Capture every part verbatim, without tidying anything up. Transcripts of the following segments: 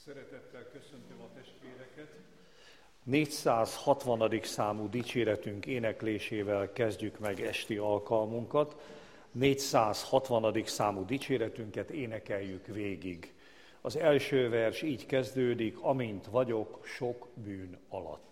Szeretettel köszöntöm a testvéreket. négyszázhatvanadik számú dicséretünk éneklésével kezdjük meg esti alkalmunkat. négyszázhatvanadik számú dicséretünket énekeljük végig. Az első vers így kezdődik: amint vagyok sok bűn alatt.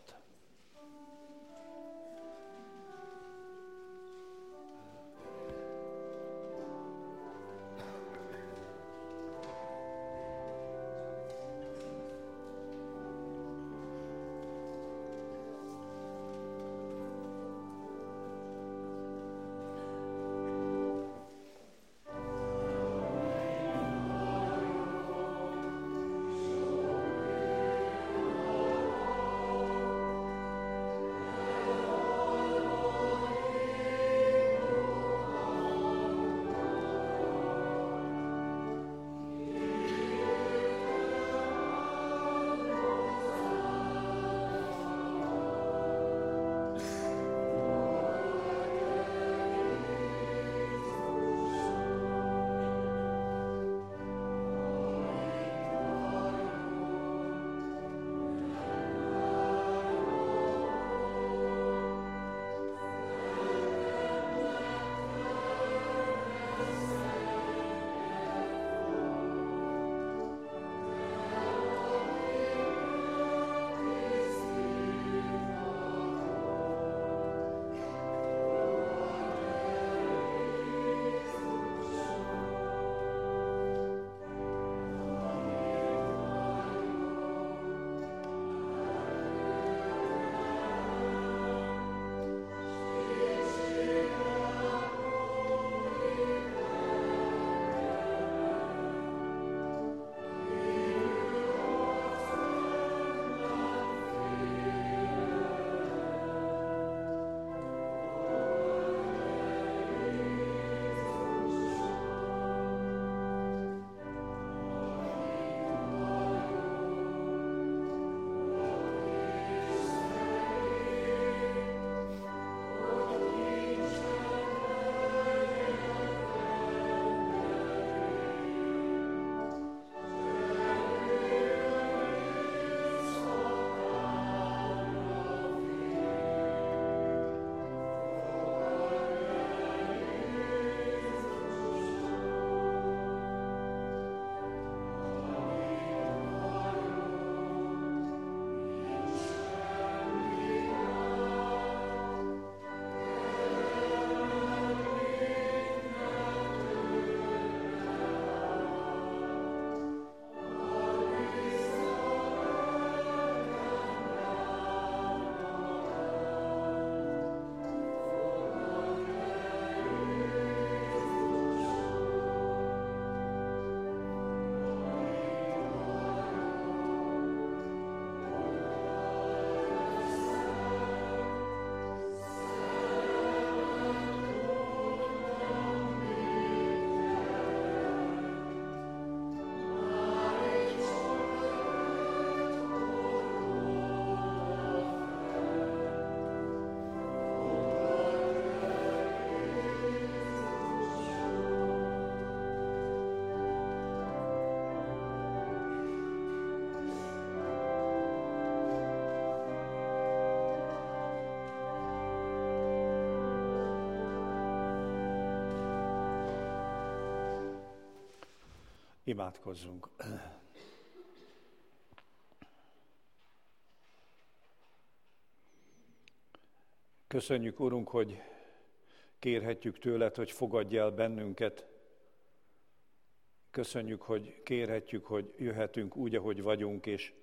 Imádkozzunk. Köszönjük, Urunk, hogy kérhetjük tőled, hogy fogadj el bennünket. Köszönjük, hogy kérhetjük, hogy jöhetünk úgy, ahogy vagyunk, és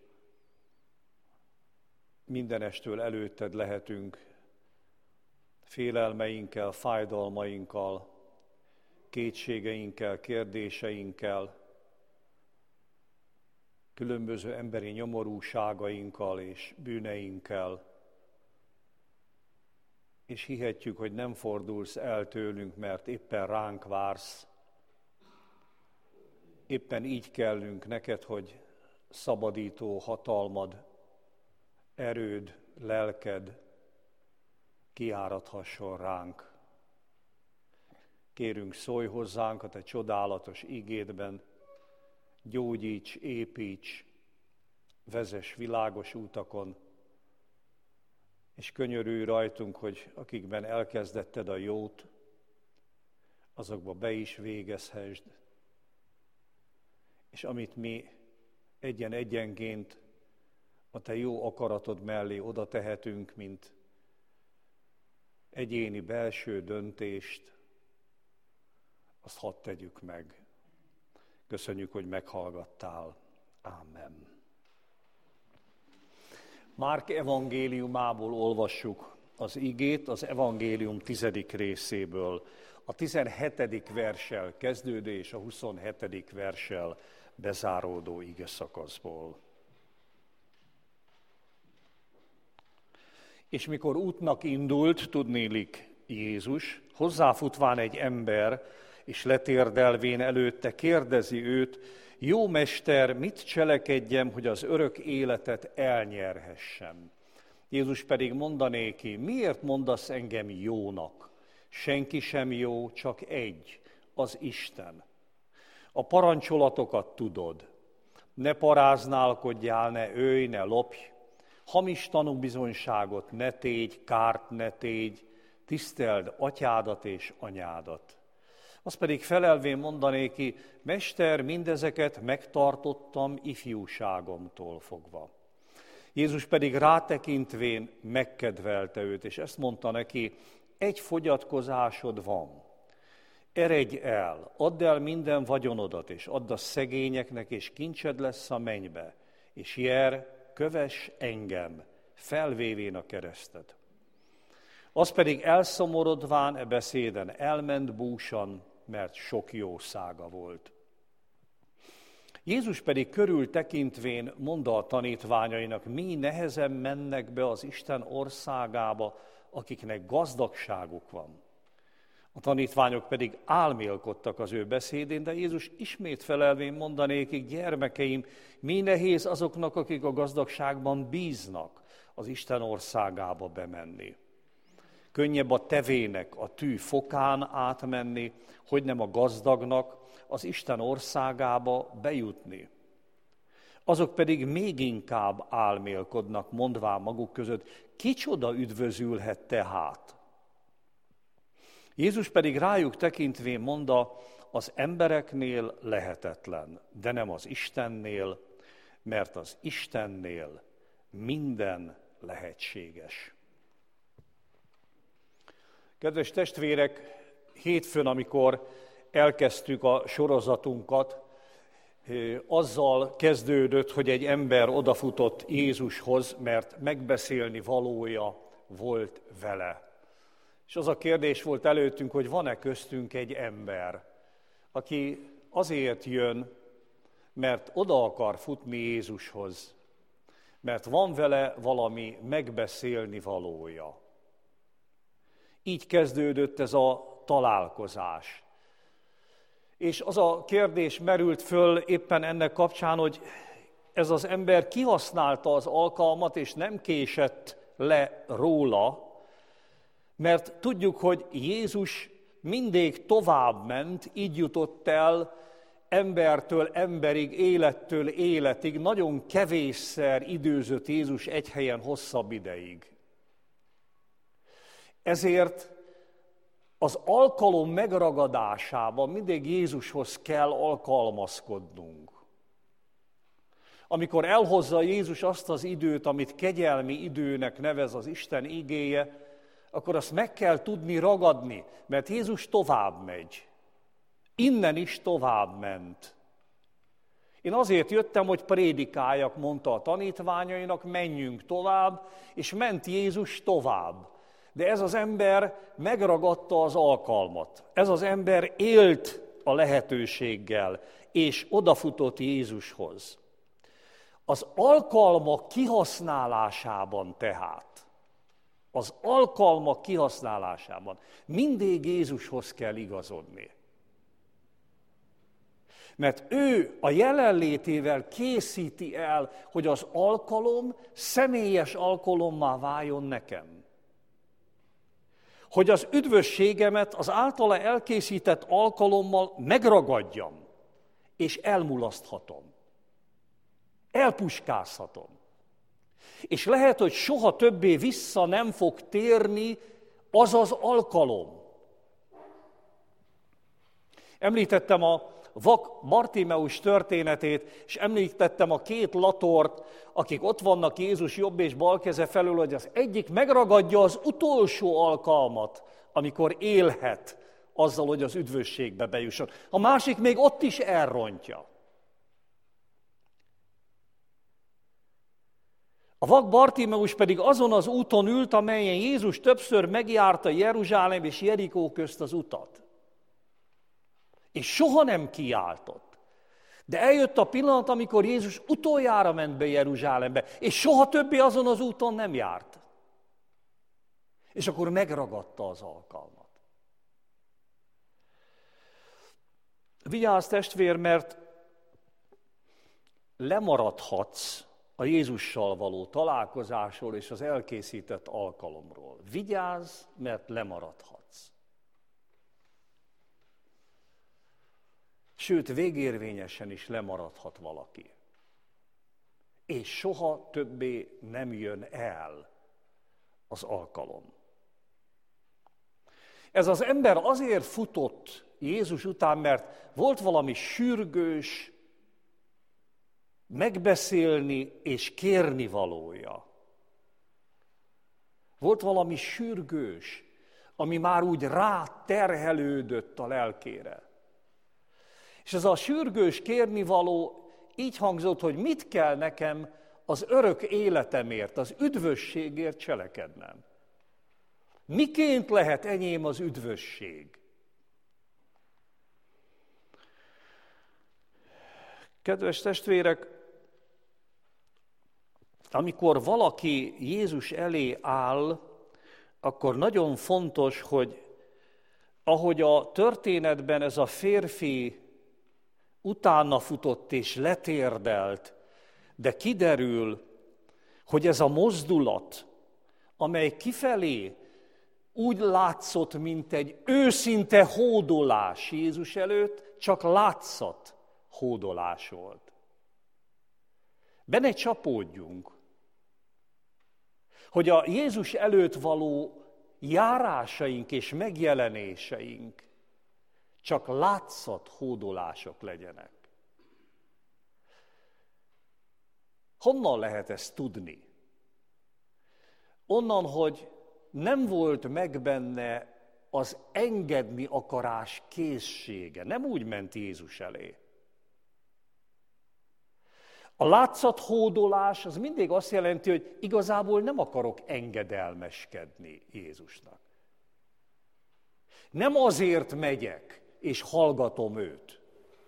mindenestől előtted lehetünk félelmeinkkel, fájdalmainkkal, kétségeinkkel, kérdéseinkkel, különböző emberi nyomorúságainkkal és bűneinkkel, és hihetjük, hogy nem fordulsz el tőlünk, mert éppen ránk vársz. Éppen így kellünk neked, hogy szabadító hatalmad, erőd, lelked kiáradhasson ránk. Kérünk, szólj hozzánk a te csodálatos igédben, gyógyíts, építs, vezess világos útakon, és könyörülj rajtunk, hogy akikben elkezdetted a jót, azokba be is végezhessd, és amit mi egyen-egyenként a te jó akaratod mellé oda tehetünk, mint egyéni belső döntést, azt hadd tegyük meg. Köszönjük, hogy meghallgattál. Ámen. Márk evangéliumából olvassuk az igét, az evangélium tizedik részéből, a tizenhetedik verssel kezdődő és a huszonhetedik verssel bezáródó igeszakaszból. És mikor útnak indult, tudnélik Jézus, hozzáfutván egy ember, és letérdelvén előtte kérdezi őt, jó mester, mit cselekedjem, hogy az örök életet elnyerhessem? Jézus pedig mondanéki, miért mondasz engem jónak? Senki sem jó, csak egy, az Isten. A parancsolatokat tudod. Ne paráználkodjál, ne ölj, ne lopj, hamis tanúbizonyságot ne tégy, kárt ne tégy, tiszteld atyádat és anyádat. Az pedig felelvén mondanéki, mester, mindezeket megtartottam ifjúságomtól fogva. Jézus pedig rátekintvén megkedvelte őt, és ezt mondta neki, egy fogyatkozásod van. Eredj el, add el minden vagyonodat, és add a szegényeknek, és kincsed lesz a mennybe, és jár, kövess engem, felvévén a keresztet. Az pedig elszomorodván e beszéden elment búsan, mert sok jószága volt. Jézus pedig körül tekintvén mondta a tanítványainak, mi nehezen mennek be az Isten országába, akiknek gazdagságuk van. A tanítványok pedig álmélkodtak az ő beszédén, de Jézus ismét felelvén mondanékik, gyermekeim, mi nehéz azoknak, akik a gazdagságban bíznak, az Isten országába bemenni. Könnyebb a tevének a tű fokán átmenni, hogy nem a gazdagnak az Isten országába bejutni. Azok pedig még inkább álmélkodnak, mondván maguk között, kicsoda üdvözülhet tehát. Jézus pedig rájuk tekintvén mondta, az embereknél lehetetlen, de nem az Istennél, mert az Istennél minden lehetséges. Kedves testvérek, hétfőn, amikor elkezdtük a sorozatunkat, azzal kezdődött, hogy egy ember odafutott Jézushoz, mert megbeszélni valója volt vele. És az a kérdés volt előttünk, hogy van-e köztünk egy ember, aki azért jön, mert oda akar futni Jézushoz, mert van vele valami megbeszélni valója. Így kezdődött ez a találkozás. És az a kérdés merült föl éppen ennek kapcsán, hogy ez az ember kihasználta az alkalmat, és nem késett le róla, mert tudjuk, hogy Jézus mindig tovább ment, így jutott el embertől emberig, élettől életig, nagyon kevésszer időzött Jézus egy helyen hosszabb ideig. Ezért az alkalom megragadásában mindig Jézushoz kell alkalmazkodnunk. Amikor elhozza Jézus azt az időt, amit kegyelmi időnek nevez az Isten igéje, akkor azt meg kell tudni ragadni, mert Jézus tovább megy. Innen is tovább ment. Én azért jöttem, hogy prédikáljak, mondta a tanítványainak, menjünk tovább, és ment Jézus tovább. De ez az ember megragadta az alkalmat. Ez az ember élt a lehetőséggel, és odafutott Jézushoz. Az alkalmak kihasználásában tehát, az alkalmak kihasználásában mindig Jézushoz kell igazodni. Mert ő a jelenlétével készíti el, hogy az alkalom személyes alkalommá váljon nekem. Hogy az üdvösségemet az általa elkészített alkalommal megragadjam, és elmulaszthatom. Elpuskázhatom. És lehet, hogy soha többé vissza nem fog térni az az alkalom. Említettem a vak Bartimeus történetét, és említettem a két latort, akik ott vannak Jézus jobb és bal keze felől, hogy az egyik megragadja az utolsó alkalmat, amikor élhet azzal, hogy az üdvösségbe bejusson. A másik még ott is elrontja. A vak Bartimeus pedig azon az úton ült, amelyen Jézus többször megjárta Jeruzsálem és Jerikó közt az utat. És soha nem kiáltott. De eljött a pillanat, amikor Jézus utoljára ment be Jeruzsálembe, és soha többé azon az úton nem járt. És akkor megragadta az alkalmat. Vigyázz, testvér, mert lemaradhatsz a Jézussal való találkozásról és az elkészített alkalomról. Vigyázz, mert lemaradhatsz. Sőt, végérvényesen is lemaradhat valaki. És soha többé nem jön el az alkalom. Ez az ember azért futott Jézus után, mert volt valami sürgős, megbeszélni és kérni valója. Volt valami sürgős, ami már úgy ráterhelődött a lelkére. És ez a sürgős kérnivaló így hangzott, hogy mit kell nekem az örök életemért, az üdvösségért cselekednem. Miként lehet enyém az üdvösség? Kedves testvérek, amikor valaki Jézus elé áll, akkor nagyon fontos, hogy ahogy a történetben ez a férfi utána futott és letérdelt, de kiderül, hogy ez a mozdulat, amely kifelé úgy látszott, mint egy őszinte hódolás Jézus előtt, csak látszat hódolás volt. Be ne csapódjunk, hogy a Jézus előtt való járásaink és megjelenéseink csak látszat hódolások legyenek. Honnan lehet ezt tudni? Onnan, hogy nem volt meg benne az engedni akarás készsége. Nem úgy ment Jézus elé. A látszathódolás az mindig azt jelenti, hogy igazából nem akarok engedelmeskedni Jézusnak. Nem azért megyek, és hallgatom őt.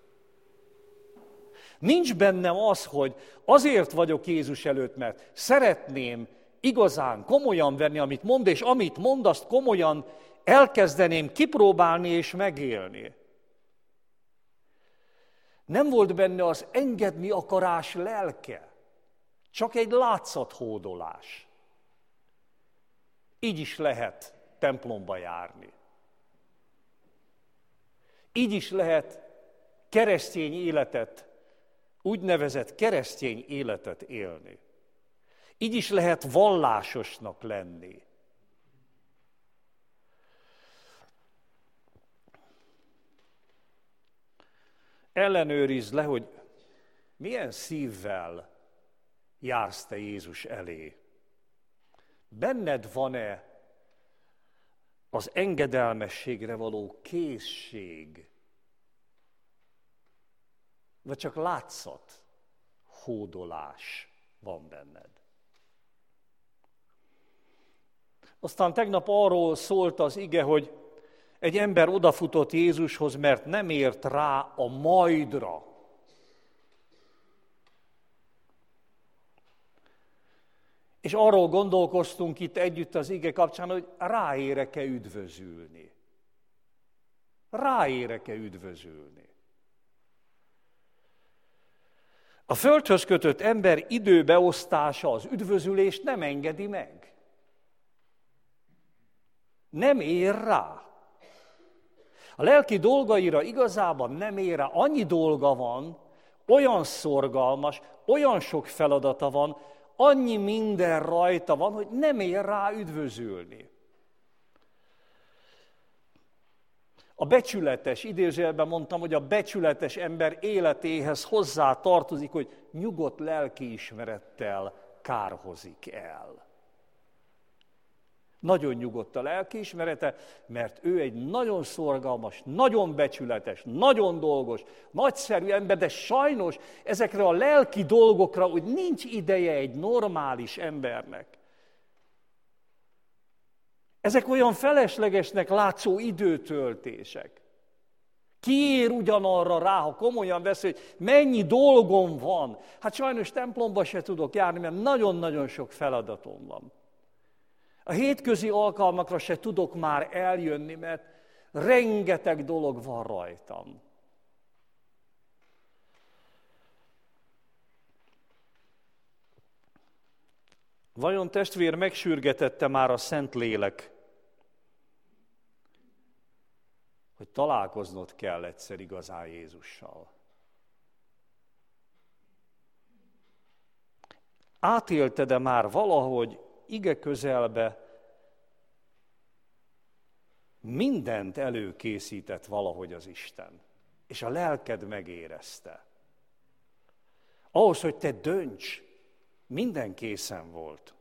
Nincs bennem az, hogy azért vagyok Jézus előtt, mert szeretném igazán komolyan venni, amit mond, és amit mond, azt komolyan elkezdeném kipróbálni és megélni. Nem volt benne az engedni akarás lelke, csak egy látszathódolás. Így is lehet templomba járni. Így is lehet keresztény életet, úgynevezett keresztény életet élni. Így is lehet vallásosnak lenni. Ellenőrizd le, hogy milyen szívvel jársz te Jézus elé. Benned van-e az engedelmességre való készség? Vagy csak látszat, hódolás van benned? Aztán tegnap arról szólt az ige, hogy egy ember odafutott Jézushoz, mert nem ért rá a majdra. És arról gondolkoztunk itt együtt az ige kapcsán, hogy ráérek-e üdvözülni. Ráérek-e üdvözülni. A földhöz kötött ember időbeosztása az üdvözülést nem engedi meg. Nem ér rá. A lelki dolgaira igazában nem ér rá. Annyi dolga van, olyan szorgalmas, olyan sok feladata van, annyi minden rajta van, hogy nem ér rá üdvözülni. A becsületes, idézőjelben mondtam, hogy a becsületes ember életéhez hozzá tartozik, hogy nyugodt lelkiismerettel kárhozik el. Nagyon nyugodt a lelkiismerete, mert ő egy nagyon szorgalmas, nagyon becsületes, nagyon dolgos, nagyszerű ember, de sajnos ezekre a lelki dolgokra úgy nincs ideje egy normális embernek. Ezek olyan feleslegesnek látszó időtöltések. Kiér ugyanarra rá, ha komolyan vesz, hogy mennyi dolgom van. Hát sajnos templomba se tudok járni, mert nagyon-nagyon sok feladatom van. A hétközi alkalmakra se tudok már eljönni, mert rengeteg dolog van rajtam. Vajon testvér, megsürgetette már a Szentlélek, hogy találkoznod kell egyszer igazán Jézussal? Átélted-e már valahogy ige közelbe, mindent előkészített valahogy az Isten, és a lelked megérezte. Ahhoz, hogy te dönts, minden készen volt.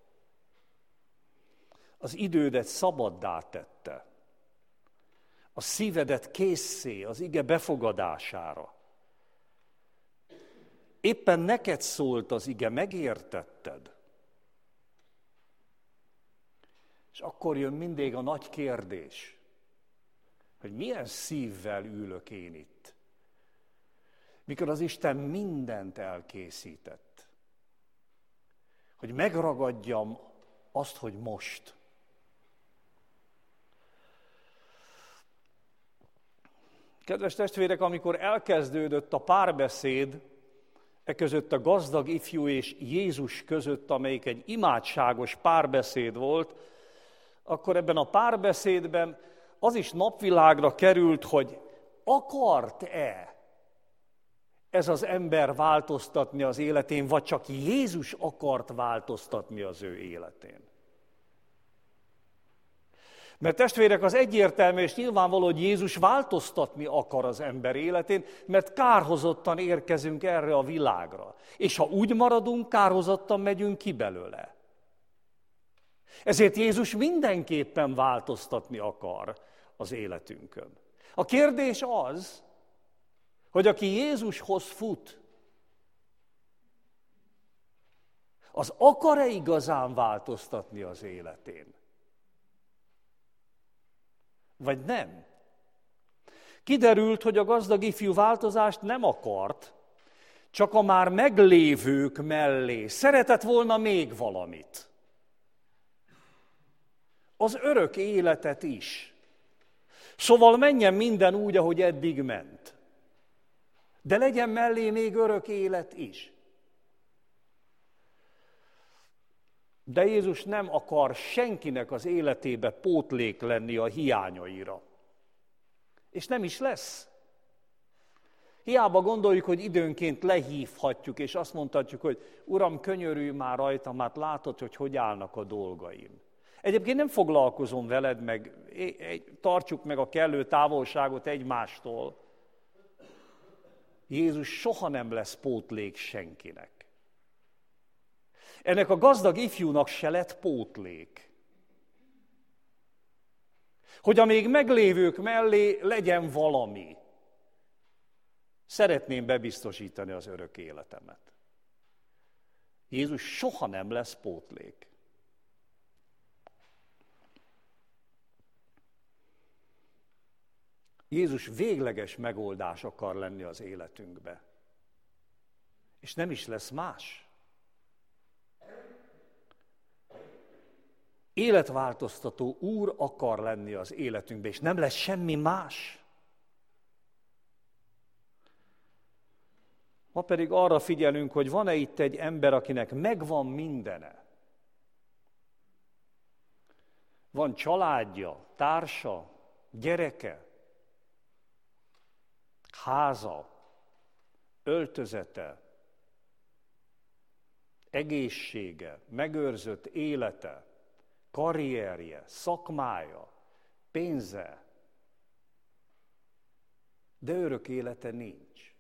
Az idődet szabaddá tette. A szívedet késszé az ige befogadására. Éppen neked szólt az ige, megértetted. És akkor jön mindig a nagy kérdés, hogy milyen szívvel ülök én itt, mikor az Isten mindent elkészített. Hogy megragadjam azt, hogy most. Kedves testvérek, amikor elkezdődött a párbeszéd, e között a gazdag ifjú és Jézus között, amelyik egy imádságos párbeszéd volt, akkor ebben a párbeszédben az is napvilágra került, hogy akart-e ez az ember változtatni az életén, vagy csak Jézus akart változtatni az ő életén. Mert testvérek, az egyértelmű és nyilvánvaló, hogy Jézus változtatni akar az ember életén, mert kárhozottan érkezünk erre a világra. És ha úgy maradunk, kárhozottan megyünk ki belőle. Ezért Jézus mindenképpen változtatni akar az életünkön. A kérdés az, hogy aki Jézushoz fut, az akar-e igazán változtatni az életén? Vagy nem? Kiderült, hogy a gazdag ifjú változást nem akart, csak a már meglévők mellé szeretett volna még valamit. Az örök életet is. Szóval menjen minden úgy, ahogy eddig ment. De legyen mellé még örök élet is. De Jézus nem akar senkinek az életébe pótlék lenni a hiányaira. És nem is lesz. Hiába gondoljuk, hogy időnként lehívhatjuk, és azt mondhatjuk, hogy Uram, könyörülj már rajtam, hát látod, hogy hogy állnak a dolgaim. Egyébként nem foglalkozom veled, meg tartsuk meg a kellő távolságot egymástól. Jézus soha nem lesz pótlék senkinek. Ennek a gazdag ifjúnak se lett pótlék. Hogy a még meglévők mellé legyen valami. Szeretném bebiztosítani az örök életemet. Jézus soha nem lesz pótlék. Jézus végleges megoldás akar lenni az életünkbe. És nem is lesz más. Életváltoztató Úr akar lenni az életünkbe, és nem lesz semmi más. Ma pedig arra figyelünk, hogy van-e itt egy ember, akinek megvan mindene. Van családja, társa, gyereke, háza, öltözete, egészsége, megőrzött élete, karrierje, szakmája, pénze, de örök élete nincs.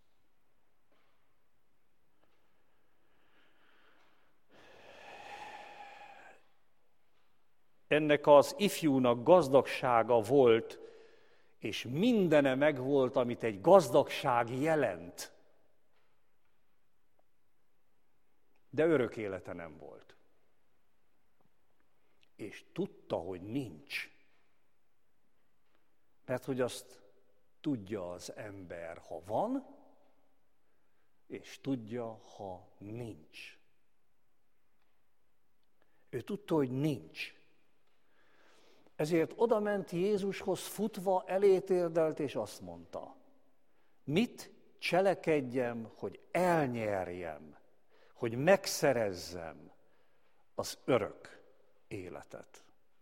Ennek az ifjúnak gazdagsága volt, és mindene megvolt, amit egy gazdagság jelent. De örök élete nem volt. És tudta, hogy nincs. Mert hogy azt tudja az ember, ha van, és tudja, ha nincs. Ő tudta, hogy nincs. Ezért odament Jézushoz futva, elétérdelt, és azt mondta, mit cselekedjem, hogy elnyerjem, hogy megszerezzem az örök életet.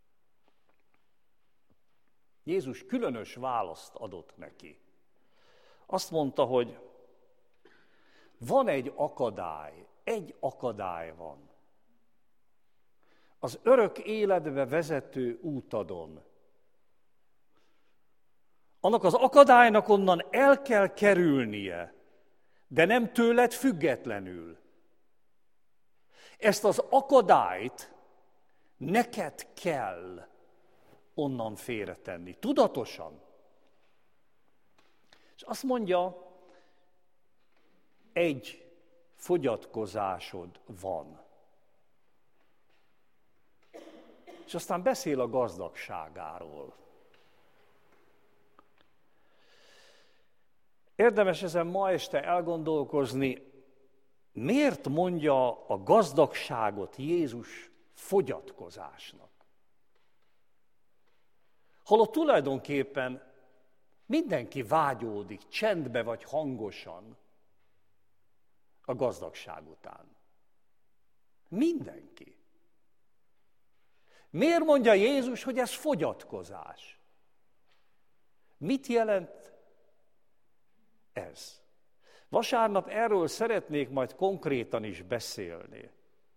Jézus különös választ adott neki. Azt mondta, hogy van egy akadály, egy akadály van. Az örök életbe vezető útadon. Annak az akadálynak onnan el kell kerülnie, de nem tőled függetlenül. Ezt az akadályt neked kell onnan félretenni, tudatosan. És azt mondja, egy fogyatkozásod van. És aztán beszél a gazdagságáról. Érdemes ezen ma este elgondolkozni, miért mondja a gazdagságot Jézus fogyatkozásnak? Holott tulajdonképpen mindenki vágyódik csendbe vagy hangosan a gazdagság után. Mindenki. Miért mondja Jézus, hogy ez fogyatkozás? Mit jelent ez? Vasárnap erről szeretnék majd konkrétan is beszélni.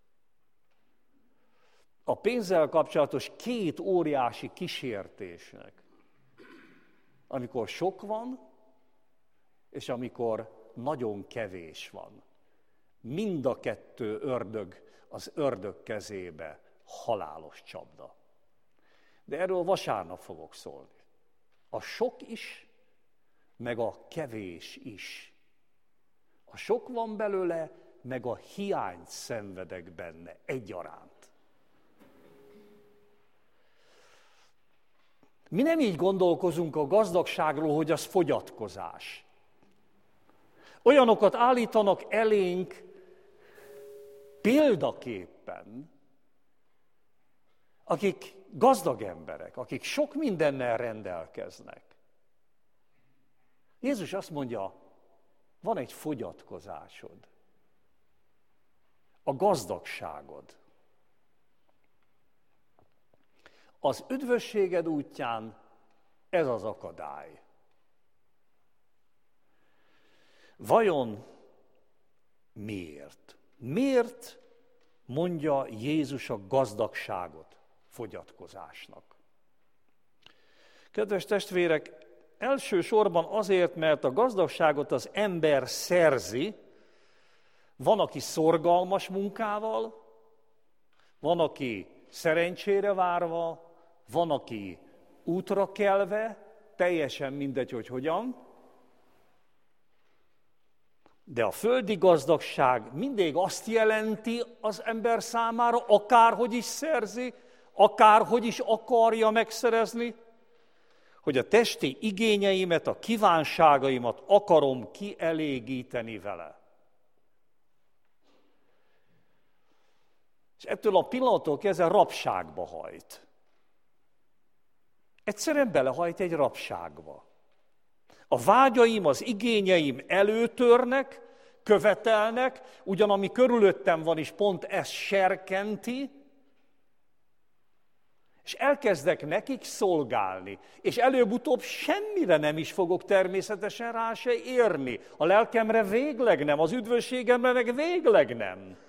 A pénzzel kapcsolatos két óriási kísértésnek, amikor sok van, és amikor nagyon kevés van. Mind a kettő ördög az ördög kezébe, halálos csapda. De erről vasárnap fogok szólni. A sok is, meg a kevés is. A sok van belőle, meg a hiányt szenvedek benne egyaránt. Mi nem így gondolkozunk a gazdagságról, hogy az fogyatkozás. Olyanokat állítanak elénk példaképpen, akik gazdag emberek, akik sok mindennel rendelkeznek. Jézus azt mondja, van egy fogyatkozásod, a gazdagságod. Az üdvösséged útján ez az akadály. Vajon miért? Miért mondja Jézus a gazdagságot fogyatkozásnak? Kedves testvérek, elsősorban azért, mert a gazdagságot az ember szerzi, van, aki szorgalmas munkával, van, aki szerencsére várva, van, aki útra kelve, teljesen mindegy, hogy hogyan, de a földi gazdagság mindig azt jelenti az ember számára, akárhogy is szerzi, akárhogy is akarja megszerezni, hogy a testi igényeimet, a kívánságaimat akarom kielégíteni vele. És ettől a pillanattól kezdve rabságba hajt. Egyszerűen belehajt egy rabságba. A vágyaim, az igényeim előtörnek, követelnek, ugyan ami körülöttem van is pont ezt serkenti, És elkezdek nekik szolgálni, és előbb-utóbb semmire nem is fogok természetesen rá se érni. A lelkemre végleg nem, az üdvösségemre meg végleg nem.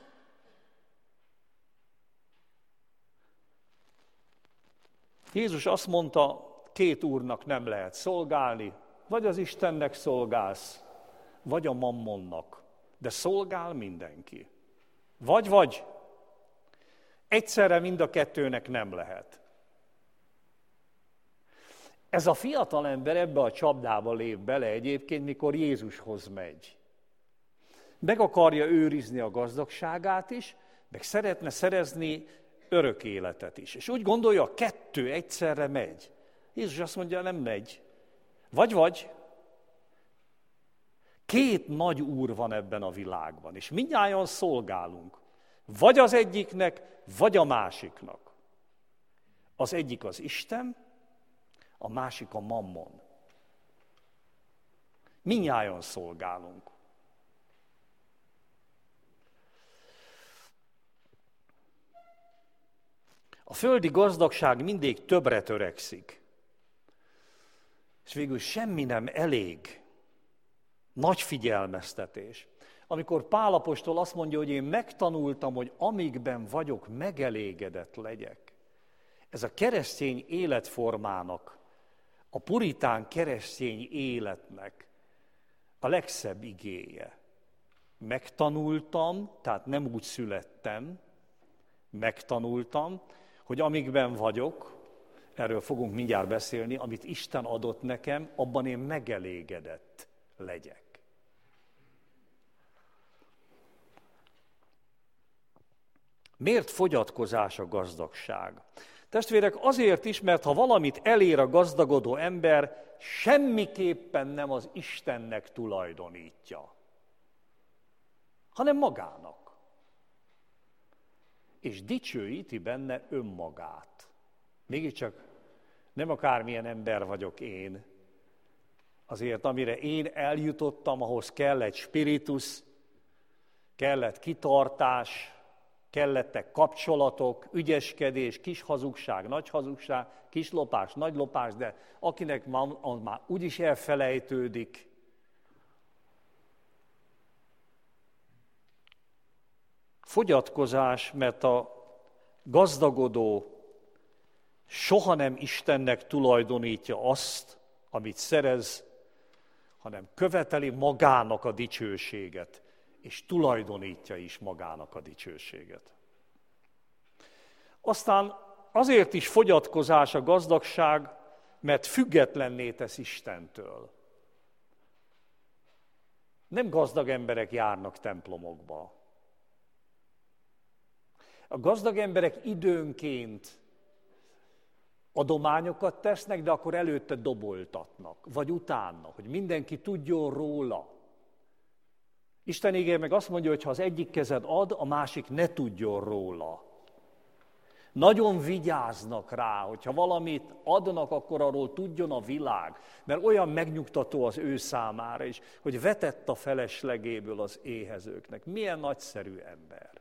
Jézus azt mondta, két úrnak nem lehet szolgálni, vagy az Istennek szolgálsz, vagy a mammonnak, de szolgál mindenki. Vagy-vagy. Egyszerre mind a kettőnek nem lehet. Ez a fiatal ember ebbe a csapdába lép bele egyébként, mikor Jézushoz megy. Meg akarja őrizni a gazdagságát is, meg szeretne szerezni örök életet is. És úgy gondolja, a kettő egyszerre megy. Jézus azt mondja, nem megy. Vagy-vagy. Két nagy úr van ebben a világban, és mindnyájan szolgálunk. Vagy az egyiknek, vagy a másiknak. Az egyik az Isten, a másik a mammon. Mindnyájan szolgálunk. A földi gazdagság mindig többre törekszik. És végül semmi nem elég. Nagy figyelmeztetés. Amikor Pál apostol azt mondja, hogy én megtanultam, hogy amikben vagyok, megelégedett legyek. Ez a keresztény életformának, a puritán keresztény életnek a legszebb igéje. Megtanultam, tehát nem úgy születtem, megtanultam, hogy amikben vagyok, erről fogunk mindjárt beszélni, amit Isten adott nekem, abban én megelégedett legyek. Miért fogyatkozás a gazdagság? Testvérek, azért is, mert ha valamit elér a gazdagodó ember, semmiképpen nem az Istennek tulajdonítja, hanem magának. És dicsőíti benne önmagát. Mégiscsak nem akármilyen ember vagyok én. Azért, amire én eljutottam, ahhoz kell egy spiritus, kellett kitartás, kellettek kapcsolatok, ügyeskedés, kis hazugság, nagy hazugság, kis lopás, nagy lopás, de akinek már, az már úgyis elfelejtődik. Fogyatkozás, mert a gazdagodó soha nem Istennek tulajdonítja azt, amit szerez, hanem követeli magának a dicsőséget, és tulajdonítja is magának a dicsőséget. Aztán azért is fogyatkozás a gazdagság, mert függetlenné tesz Istentől. Nem gazdag emberek járnak templomokba. A gazdag emberek időnként adományokat tesznek, de akkor előtte doboltatnak, vagy utána, hogy mindenki tudjon róla. Isten igéje meg azt mondja, hogy ha az egyik kezed ad, a másik ne tudjon róla. Nagyon vigyáznak rá, hogyha valamit adnak, akkor arról tudjon a világ, mert olyan megnyugtató az ő számára is, hogy vetett a feleslegéből az éhezőknek. Milyen nagyszerű ember.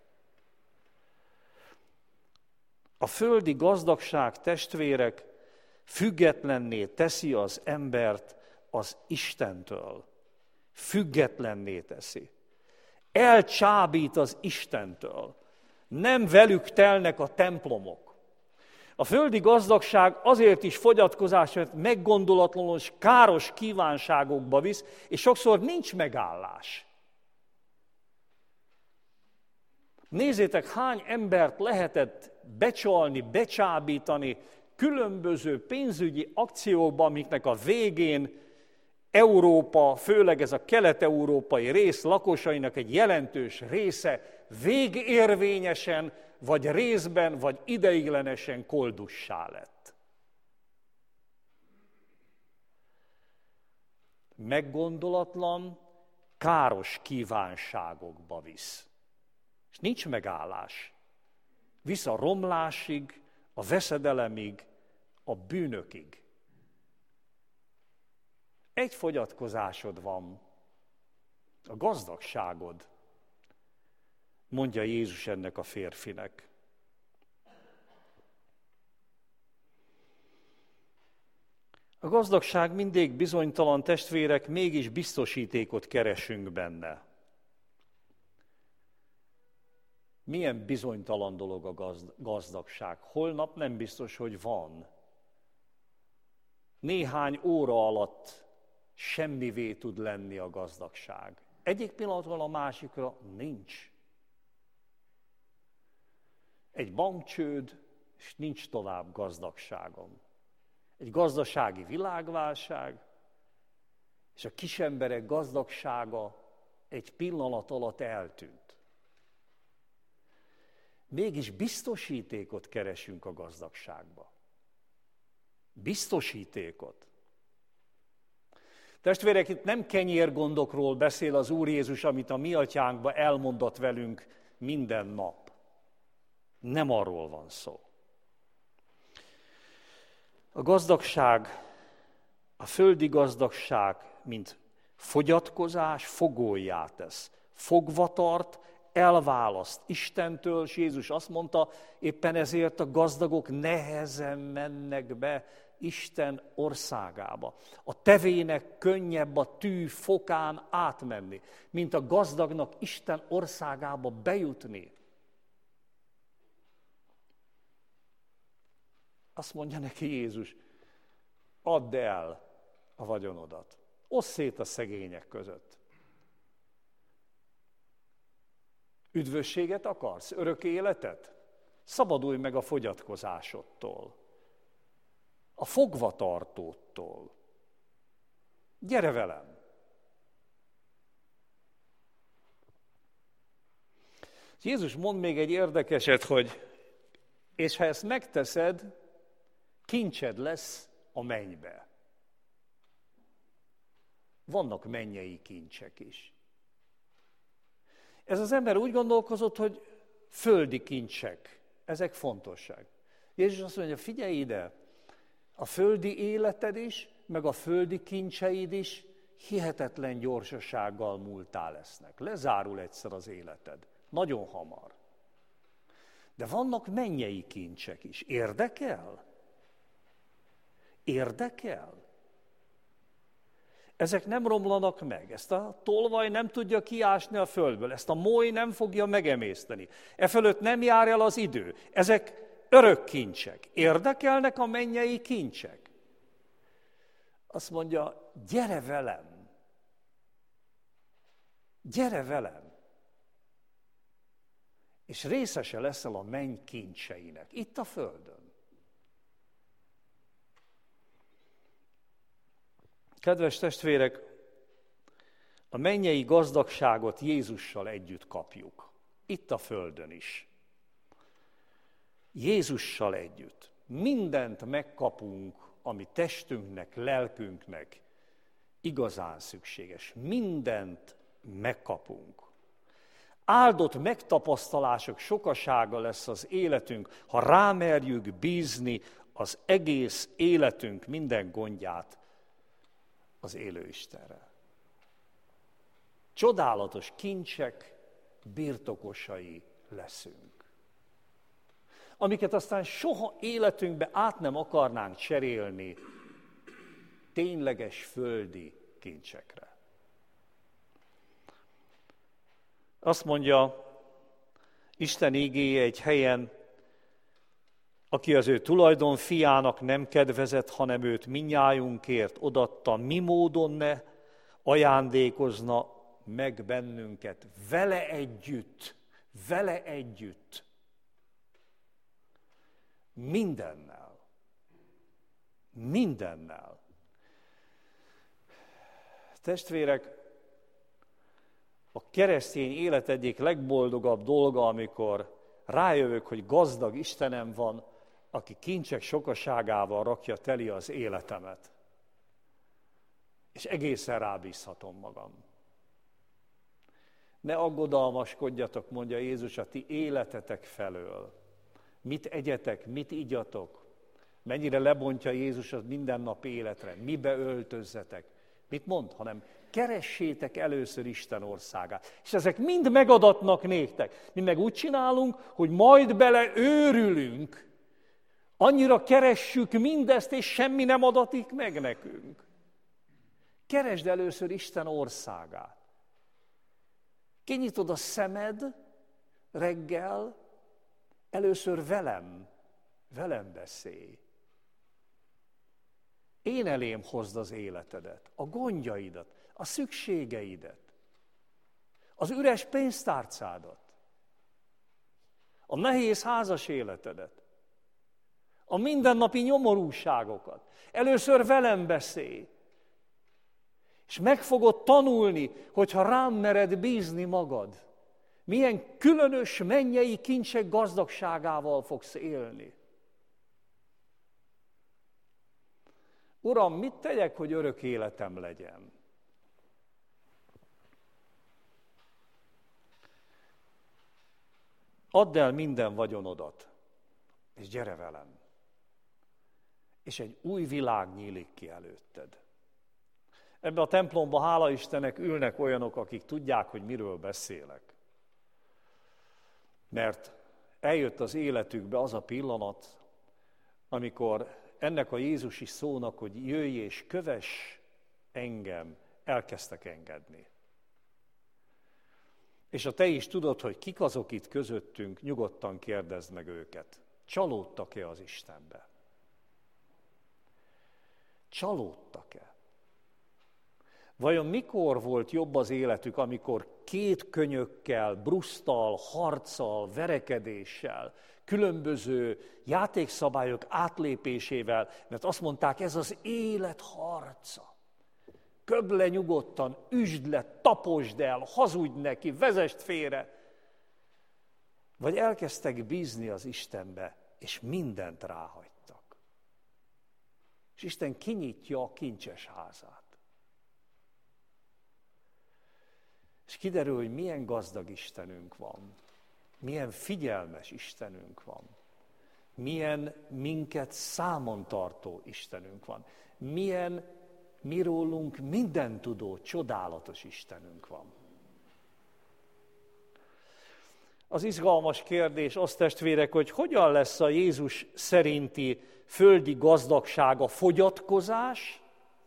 A földi gazdagság, testvérek, függetlenné teszi az embert az Istentől. Függetlenné teszi. Elcsábít az Istentől. Nem velük telnek a templomok. A földi gazdagság azért is fogyatkozás, mert meggondolatlanul és káros kívánságokba visz, és sokszor nincs megállás. Nézzétek, hány embert lehetett becsalni, becsábítani különböző pénzügyi akciókban, amiknek a végén Európa, főleg ez a kelet-európai rész lakosainak egy jelentős része végérvényesen, vagy részben, vagy ideiglenesen koldussá lett. Meggondolatlan, káros kívánságokba visz. És nincs megállás. Visz a romlásig, a veszedelemig, a bűnökig. Egy fogyatkozásod van, a gazdagságod, mondja Jézus ennek a férfinek. A gazdagság mindig bizonytalan, testvérek, mégis biztosítékot keresünk benne. Milyen bizonytalan dolog a gazdagság. Holnap nem biztos, hogy van. Néhány óra alatt semmivé tud lenni a gazdagság. Egyik pillanatról a másikra nincs. Egy bankcsőd, és nincs tovább gazdagságom. Egy gazdasági világválság, és a kisemberek gazdagsága egy pillanat alatt eltűnt. Mégis biztosítékot keresünk a gazdagságba. Biztosítékot. Testvérek, itt nem kenyérgondokról beszél az Úr Jézus, amit a mi atyánkba elmondott velünk minden nap. Nem arról van szó. A gazdagság, a földi gazdagság, mint fogyatkozás, fogollyá tesz. Fogva tart, elválaszt Istentől, és Jézus azt mondta, éppen ezért a gazdagok nehezen mennek be Isten országába. A tevének könnyebb a tű fokán átmenni, mint a gazdagnak Isten országába bejutni. Azt mondja neki Jézus, add el a vagyonodat, osszd szét a szegények között. Üdvösséget akarsz? Örök életet? Szabadulj meg a fogyatkozásodtól, a fogvatartótól. Gyere velem! Jézus mond még egy érdekeset, hogy és ha ezt megteszed, kincsed lesz a mennybe. Vannak mennyei kincsek is. Ez az ember úgy gondolkozott, hogy földi kincsek, ezek fontosak. Jézus azt mondja, figyelj ide, a földi életed is, meg a földi kincseid is hihetetlen gyorsasággal múltá lesznek. Lezárul egyszer az életed, nagyon hamar. De vannak mennyei kincsek is. Érdekel? Érdekel? Ezek nem romlanak meg. Ezt a tolvaj nem tudja kiásni a földből. Ezt a moly nem fogja megemészteni. E fölött nem jár el az idő. Ezek örök kincsek. Érdekelnek a mennyei kincsek? Azt mondja, gyere velem. Gyere velem. És részese leszel a menny kincseinek. Itt a földön. Kedves testvérek, a mennyei gazdagságot Jézussal együtt kapjuk. Itt a földön is. Jézussal együtt. Mindent megkapunk, ami testünknek, lelkünknek igazán szükséges. Mindent megkapunk. Áldott megtapasztalások sokasága lesz az életünk, ha rámerjük bízni az egész életünk minden gondját az élő Istenre. Csodálatos kincsek birtokosai leszünk, amiket aztán soha életünkbe át nem akarnánk cserélni tényleges földi kincsekre. Azt mondja Isten igéje egy helyen, aki az ő tulajdon fiának nem kedvezett, hanem őt mindnyájunkért odatta, mi módon ne ajándékozna meg bennünket vele együtt, vele együtt, mindennel, mindennel. Testvérek, a keresztény élet egyik legboldogabb dolga, amikor rájövök, hogy gazdag Istenem van, aki kincsek sokaságával rakja teli az életemet. És egészen rábízhatom magam. Ne aggodalmaskodjatok, mondja Jézus, a ti életetek felől. Mit egyetek, mit igyatok, mennyire lebontja Jézus az mindennapi életre, mibe öltözzetek. Mit mond? Hanem keressétek először Isten országát. És ezek mind megadatnak néktek. Mi meg úgy csinálunk, hogy majd bele őrülünk Annyira keressük mindezt, és semmi nem adatik meg nekünk. Keresd először Isten országát. Kinyitod a szemed reggel, először velem, velem beszélj. Én elém hozd az életedet, a gondjaidat, a szükségeidet, az üres pénztárcádat, a nehéz házas életedet, a mindennapi nyomorúságokat. Először velem beszélj, és meg fogod tanulni, hogyha rám mered bízni magad, milyen különös mennyei kincsek gazdagságával fogsz élni. Uram, mit tegyek, hogy örök életem legyen? Add el minden vagyonodat, és gyere velem. És egy új világ nyílik ki előtted. Ebben a templomban, hála Istennek, ülnek olyanok, akik tudják, hogy miről beszélek. Mert eljött az életükbe az a pillanat, amikor ennek a Jézusi szónak, hogy jöjj és kövess engem, elkezdtek engedni. És ha te is tudod, hogy kik azok itt közöttünk, nyugodtan kérdezd meg őket. Csalódtak-e az Istenbe? Csalódtak-e? Vajon mikor volt jobb az életük, amikor két könyökkel, brusztal, harccal, verekedéssel, különböző játékszabályok átlépésével, mert azt mondták, ez az élet harca. Köbb le nyugodtan, üsd le, taposd el, hazudj neki, vezest félre. Vagy elkezdtek bízni az Istenbe, és mindent ráhagytak. És Isten kinyitja a kincses házát. És kiderül, hogy milyen gazdag Istenünk van, milyen figyelmes Istenünk van, milyen minket számon tartó Istenünk van, milyen mirólunk mindentudó, csodálatos Istenünk van. Az izgalmas kérdés az, testvérek, hogy hogyan lesz a Jézus szerinti földi gazdagság a fogyatkozás,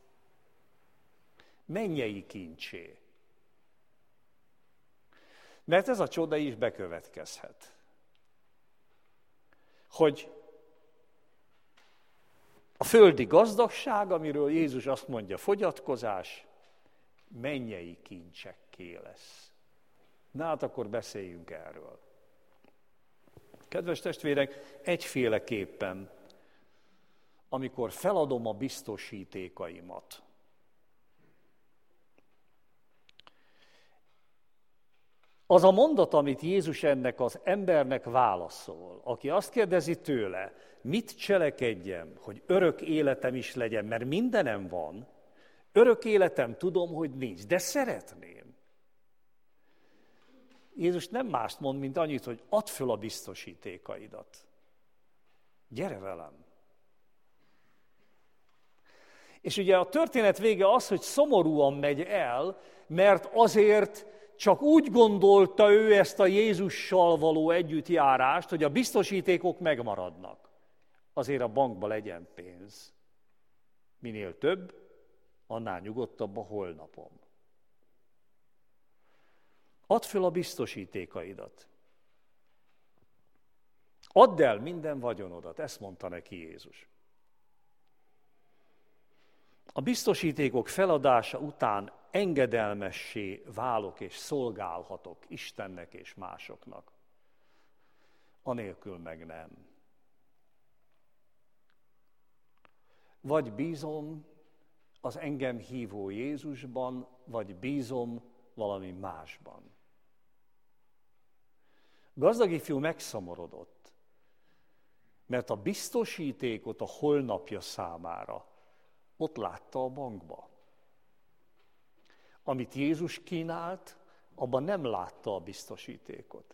mennyei kincsé. Mert ez a csoda is bekövetkezhet. Hogy a földi gazdagság, amiről Jézus azt mondja, fogyatkozás, mennyei kincsekké lesz. Na hát akkor beszéljünk erről. Kedves testvérek, egyféleképpen, amikor feladom a biztosítékaimat, az a mondat, amit Jézus ennek az embernek válaszol, aki azt kérdezi tőle, mit cselekedjem, hogy örök életem is legyen, mert mindenem van, örök életem tudom, hogy nincs, de szeretném. Jézus nem mást mond, mint annyit, hogy add föl a biztosítékaidat. Gyere velem. És ugye a történet vége az, hogy szomorúan megy el, mert azért csak úgy gondolta ő ezt a Jézussal való együttjárást, hogy a biztosítékok megmaradnak. Azért a bankba legyen pénz. Minél több, annál nyugodtabb a holnapom. Add föl a biztosítékaidat. Add el minden vagyonodat, ezt mondta neki Jézus. A biztosítékok feladása után engedelmessé válok és szolgálhatok Istennek és másoknak. Anélkül meg nem. Vagy bízom az engem hívó Jézusban, vagy bízom valami másban. Gazdag ifjú megszomorodott, mert a biztosítékot a holnapja számára ott látta a bankba. Amit Jézus kínált, abban nem látta a biztosítékot.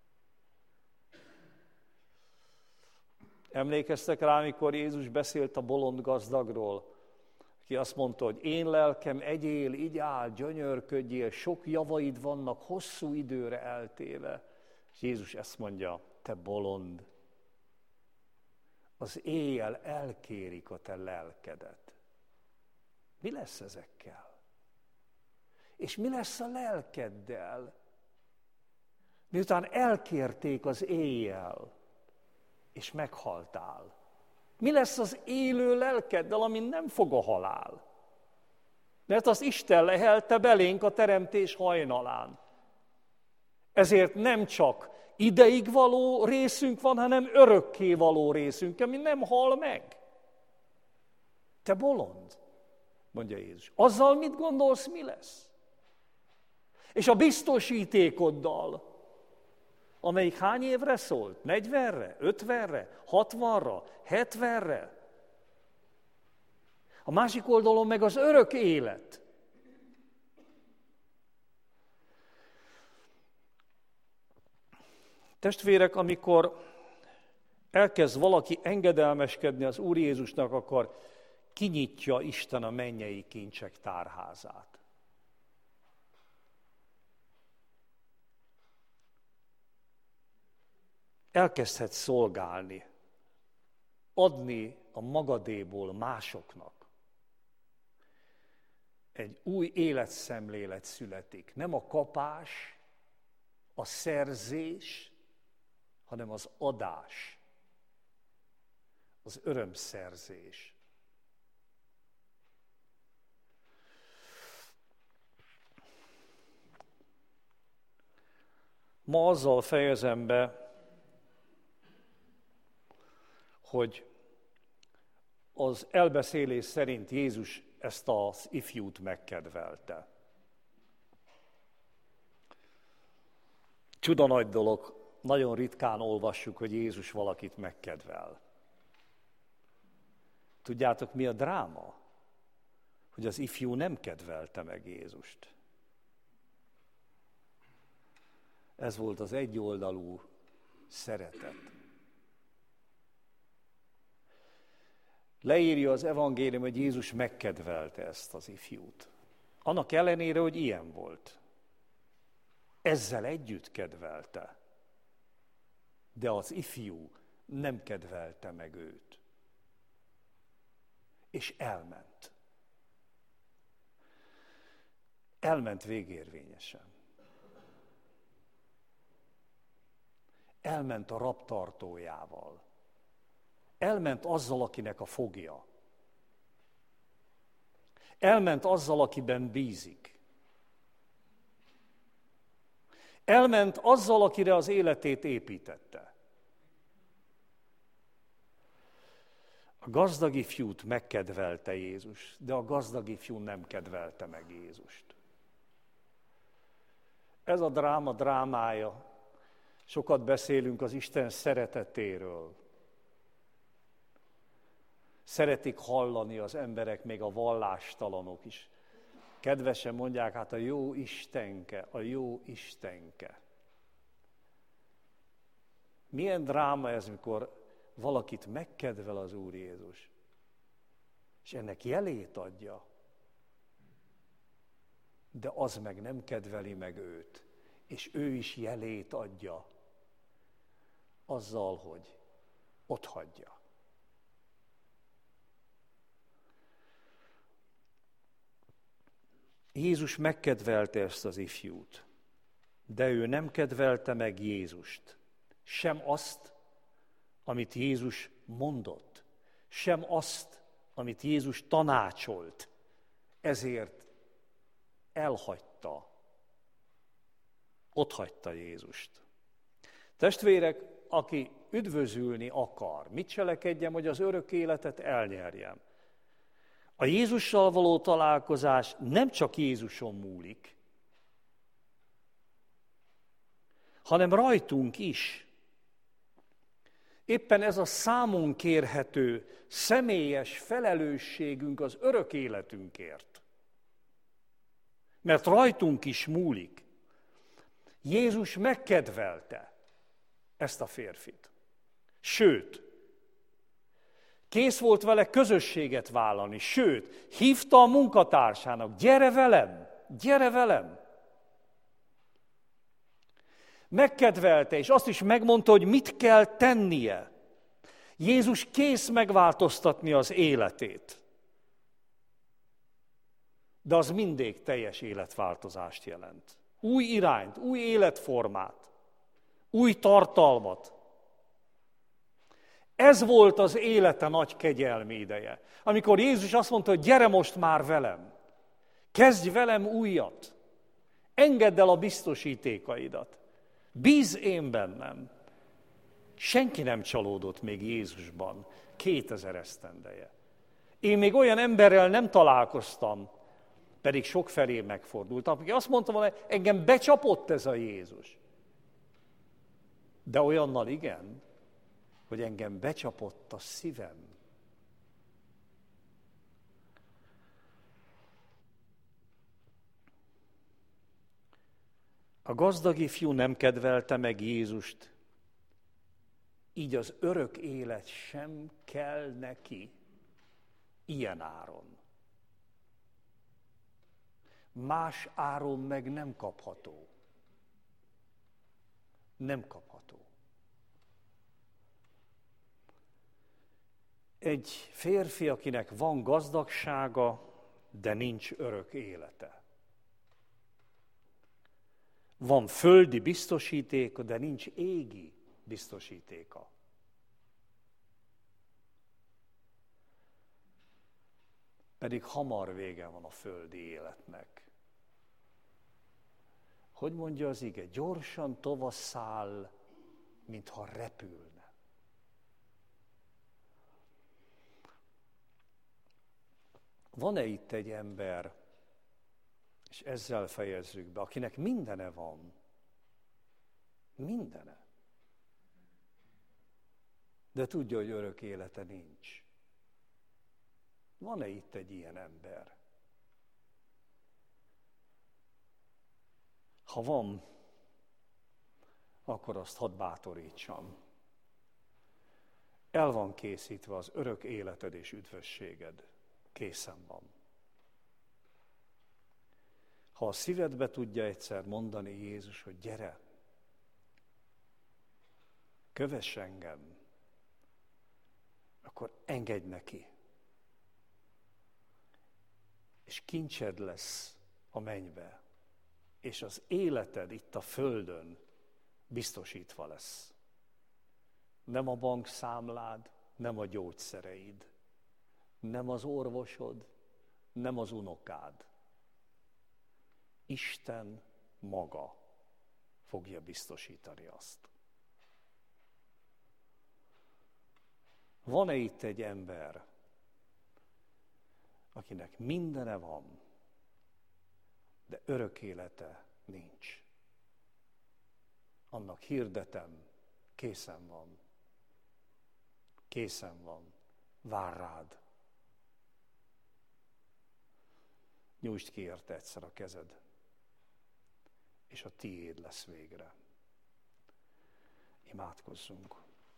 Emlékeztek rá, amikor Jézus beszélt a bolond gazdagról, aki azt mondta, hogy én lelkem, egyél, igyál, gyönyörködjél, sok javaid vannak, hosszú időre eltéve. És Jézus ezt mondja, te bolond, az éjjel elkérik a te lelkedet. Mi lesz ezekkel? És mi lesz a lelkeddel? Miután elkérték az éjjel, és meghaltál. Mi lesz az élő lelkeddel, amin nem fog a halál? Mert az Isten lehelte belénk a teremtés hajnalán. Ezért nem csak ideig való részünk van, hanem örökké való részünk, ami nem hal meg. Te bolond, mondja Jézus. Azzal mit gondolsz, mi lesz? És a biztosítékoddal, amelyik hány évre szólt? negyvenre, ötvenre, hatvanra, hetvenre? A másik oldalon meg az örök élet. Testvérek, amikor elkezd valaki engedelmeskedni az Úr Jézusnak, akkor kinyitja Isten a mennyei kincsek tárházát. Elkezdhet szolgálni, adni a magadéból másoknak. Egy új életszemlélet születik. Nem a kapás, a szerzés, hanem az adás, az örömszerzés. Ma azzal fejezem be, hogy az elbeszélés szerint Jézus ezt az ifjút megkedvelte. Csuda nagy dolog, nagyon ritkán olvassuk, hogy Jézus valakit megkedvel. Tudjátok, mi a dráma? Hogy az ifjú nem kedvelte meg Jézust. Ez volt az egyoldalú szeretet. Leírja az evangélium, hogy Jézus megkedvelte ezt az ifjút. Annak ellenére, hogy ilyen volt. Ezzel együtt kedvelte. De az ifjú nem kedvelte meg őt. És elment. Elment végérvényesen. Elment a rabtartójával. Elment azzal, akinek a fogja. Elment azzal, akiben bízik. Elment azzal, akire az életét építette. A gazdag ifjút megkedvelte Jézus, de a gazdag ifjú nem kedvelte meg Jézust. Ez a dráma drámája. Sokat beszélünk az Isten szeretetéről. Szeretik hallani az emberek, még a vallástalanok is. Kedvesen mondják, hát a jó Istenke, a jó Istenke. Milyen dráma ez, mikor valakit megkedvel az Úr Jézus, és ennek jelét adja, de az meg nem kedveli meg őt, és ő is jelét adja azzal, hogy otthagyja. Jézus megkedvelte ezt az ifjút, de ő nem kedvelte meg Jézust. Sem azt, amit Jézus mondott, sem azt, amit Jézus tanácsolt. Ezért elhagyta, otthagyta Jézust. Testvérek, aki üdvözülni akar, mit cselekedjem, hogy az örök életet elnyerjem? A Jézussal való találkozás nem csak Jézuson múlik, hanem rajtunk is. Éppen ez a számon kérhető, személyes felelősségünk az örök életünkért. Mert rajtunk is múlik. Jézus megkedvelte ezt a férfit. Sőt, kész volt vele közösséget vállalni, sőt, hívta a munkatársának, gyere velem, gyere velem. Megkedvelte, és azt is megmondta, hogy mit kell tennie. Jézus kész megváltoztatni az életét. De az mindig teljes életváltozást jelent. Új irányt, új életformát, új tartalmat. Ez volt az élete nagy kegyelmi ideje. Amikor Jézus azt mondta, hogy gyere most már velem, kezdj velem újat, engedd el a biztosítékaidat, bízz én bennem. Senki nem csalódott még Jézusban kétezer esztendeje. Én még olyan emberrel nem találkoztam, pedig sokfelé megfordultam, aki azt mondta volna, engem becsapott ez a Jézus. De olyannal igen, hogy engem becsapott a szívem. A gazdag ifjú nem kedvelte meg Jézust, így az örök élet sem kell neki ilyen áron. Más áron meg nem kapható. Nem kapható. Egy férfi, akinek van gazdagsága, de nincs örök élete. Van földi biztosítéka, de nincs égi biztosítéka. Pedig hamar vége van a földi életnek. Hogy mondja az ige? Gyorsan tovaszáll, mintha repülne. Van-e itt egy ember, és ezzel fejezzük be, akinek mindene van? Mindene. De tudja, hogy örök élete nincs. Van-e itt egy ilyen ember? Ha van, akkor azt hadd bátorítsam. El van készítve az örök életed és üdvösséged. Készen van. Ha a szívedbe tudja egyszer mondani Jézus, hogy gyere, kövess engem, akkor engedj neki. És kincsed lesz a mennybe, és az életed itt a földön biztosítva lesz. Nem a bankszámlád, nem a gyógyszereid, nem az orvosod, nem az unokád. Isten maga fogja biztosítani azt. Van-e itt egy ember, akinek mindene van, de örök élete nincs? Annak hirdetem, készen van. Készen van. Vár rád. Nyújtsd ki érte egyszer a kezed, és a tiéd lesz végre. Imádkozzunk.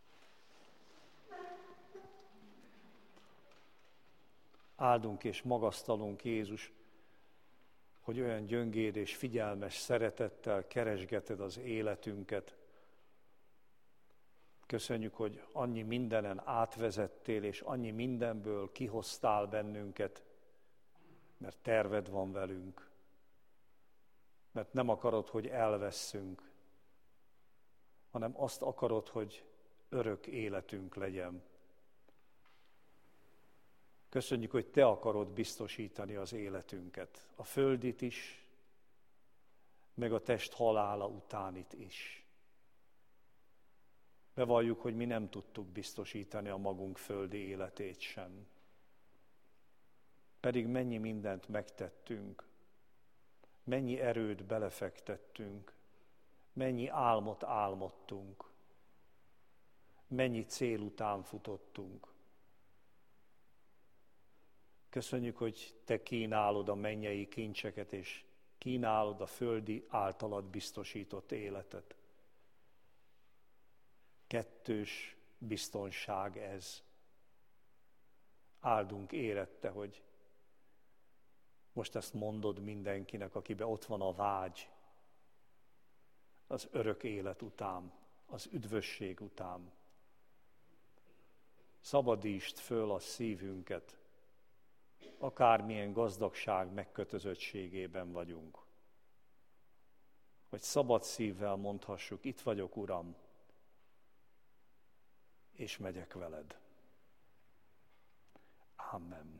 Áldunk és magasztalunk, Jézus, hogy olyan gyöngéd és figyelmes szeretettel keresgeted az életünket. Köszönjük, hogy annyi mindenen átvezettél, és annyi mindenből kihoztál bennünket, mert terved van velünk, mert nem akarod, hogy elvesszünk, hanem azt akarod, hogy örök életünk legyen. Köszönjük, hogy te akarod biztosítani az életünket, a földit is, meg a test halála utánit is. Bevalljuk, hogy mi nem tudtuk biztosítani a magunk földi életét sem. Pedig mennyi mindent megtettünk, mennyi erőt belefektettünk, mennyi álmot álmodtunk, mennyi cél után futottunk. Köszönjük, hogy te kínálod a mennyei kincseket, és kínálod a földi általad biztosított életet. Kettős biztonság ez. Áldunk érette, hogy most ezt mondod mindenkinek, akiben ott van a vágy, az örök élet után, az üdvösség után. szabadítsd föl a szívünket, akármilyen gazdagság megkötözöttségében vagyunk. Hogy szabad szívvel mondhassuk, itt vagyok, Uram, és megyek veled. Amen.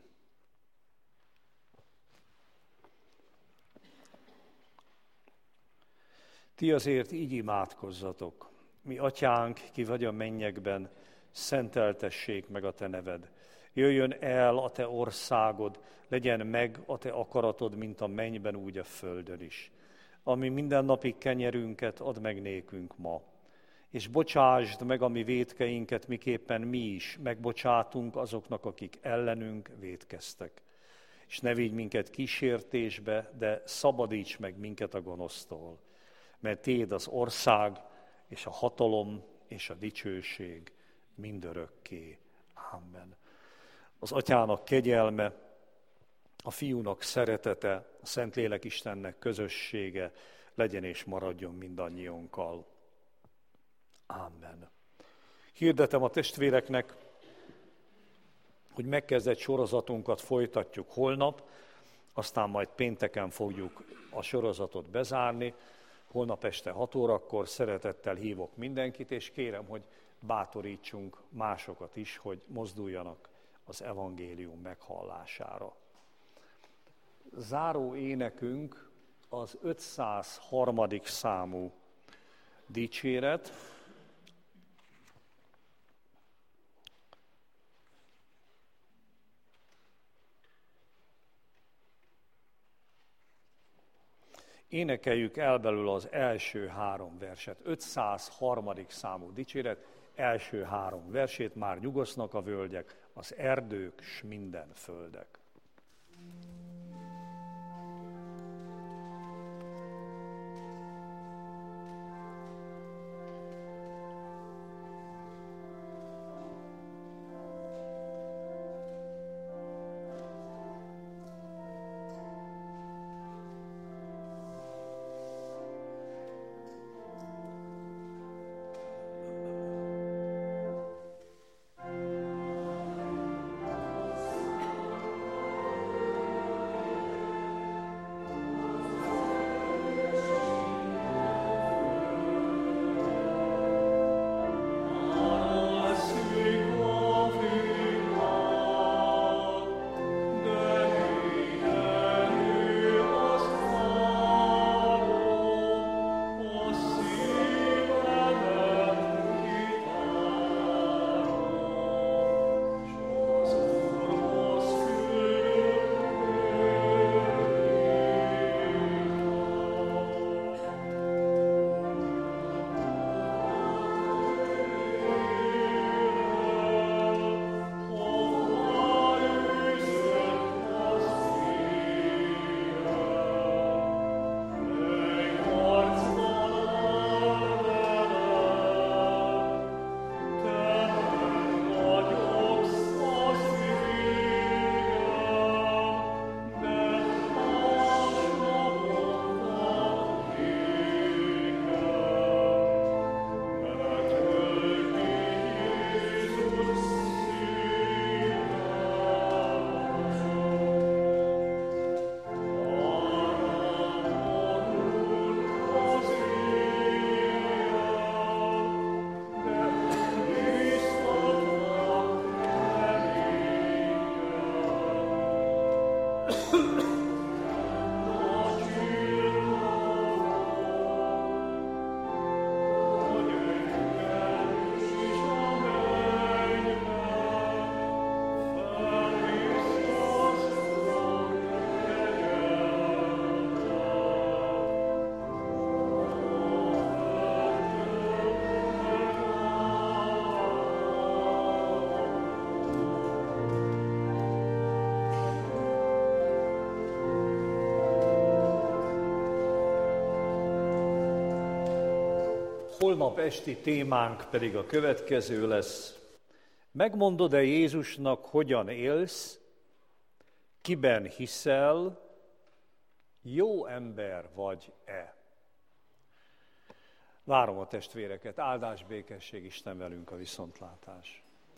Ti azért így imádkozzatok. Mi atyánk, ki vagy a mennyekben, szenteltessék meg a te neved. Jöjjön el a te országod, legyen meg a te akaratod, mint a mennyben, úgy a földön is. Ami mindennapi kenyerünket add meg nékünk ma. És bocsásd meg a mi vétkeinket, miképpen mi is megbocsátunk azoknak, akik ellenünk vétkeztek. És ne vigy minket kísértésbe, de szabadíts meg minket a gonosztól. Mert tiéd az ország, és a hatalom, és a dicsőség mindörökké. Amen. Az Atyának kegyelme, a Fiúnak szeretete, a Szentlélek Istennek közössége legyen és maradjon mindannyiunkkal. Amen. Hirdetem a testvéreknek, hogy megkezdett sorozatunkat folytatjuk holnap, aztán majd pénteken fogjuk a sorozatot bezárni. Holnap este hat órakor szeretettel hívok mindenkit, és kérem, hogy bátorítsunk másokat is, hogy mozduljanak az evangélium meghallására. Záró énekünk az ötszázharmadik számú dicséret. Énekeljük el belőle az első három verset. ötszázharmadik számú dicséret, első három versét, már nyugosznak a völgyek, az erdők s minden földek. Holnap esti témánk pedig a következő lesz. Megmondod-e Jézusnak, hogyan élsz, kiben hiszel, jó ember vagy-e? Várom a testvéreket, áldás, békesség, Isten velünk, a viszontlátás.